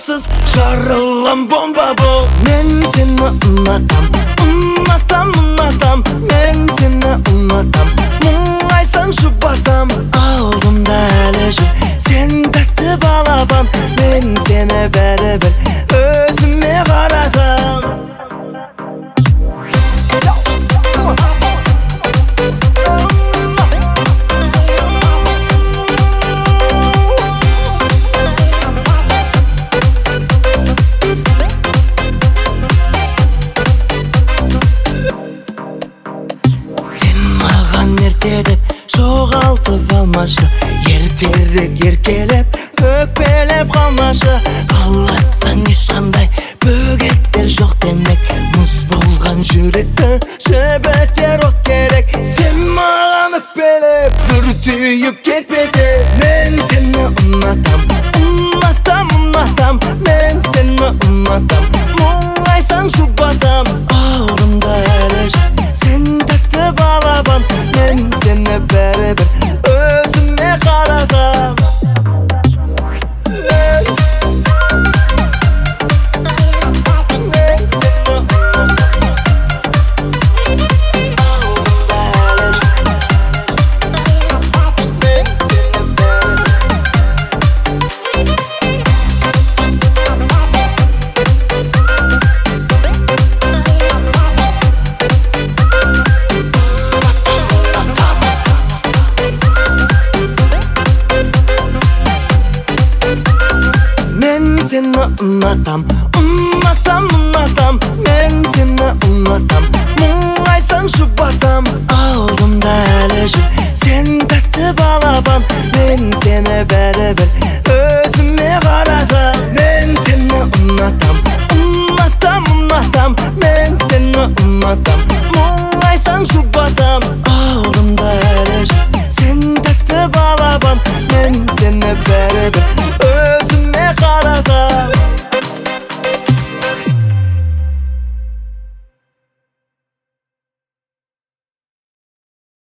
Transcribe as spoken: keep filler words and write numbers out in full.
Amalsız жарылған бомба бұл. Мен сені ұнатам, ұнатам, ұнатам. Мен сені ұнатам, мұңайсаң жұбатам. Алдымда әлі жүр сен тәтті балапан. Мен сені бәрібір өзіме қаратам. Деп жоғалтып алмашы, ертерек еркелеп өкпелеп қалмашы. Қаласаң ешқандай бөгеттер жоқ демек, мұз болған жүректі жібітер от керек. Сен маған өкпелеп бүртүйіп кетпеді. Мен сені ұнатам, ұнатам, ұнатам. Мен сені ұнатам, мұңайсаң жұбатам. Алдымда әлі жүр сен тәтті балапан. Мен сені бәрібір өзіме қаратам. Seni ұнатам, ұнатам, ұнатам. Мен сені ұнатам, мұңайсаң жұбатам. Алдымда әлі жүр сен тәтті балапан. Мен сені бәрібір өзіме қаратам. Мен сені ұнатам, ұнатам, ұнатам. Мен сені ұнатам, мұңайсаң жұбатам.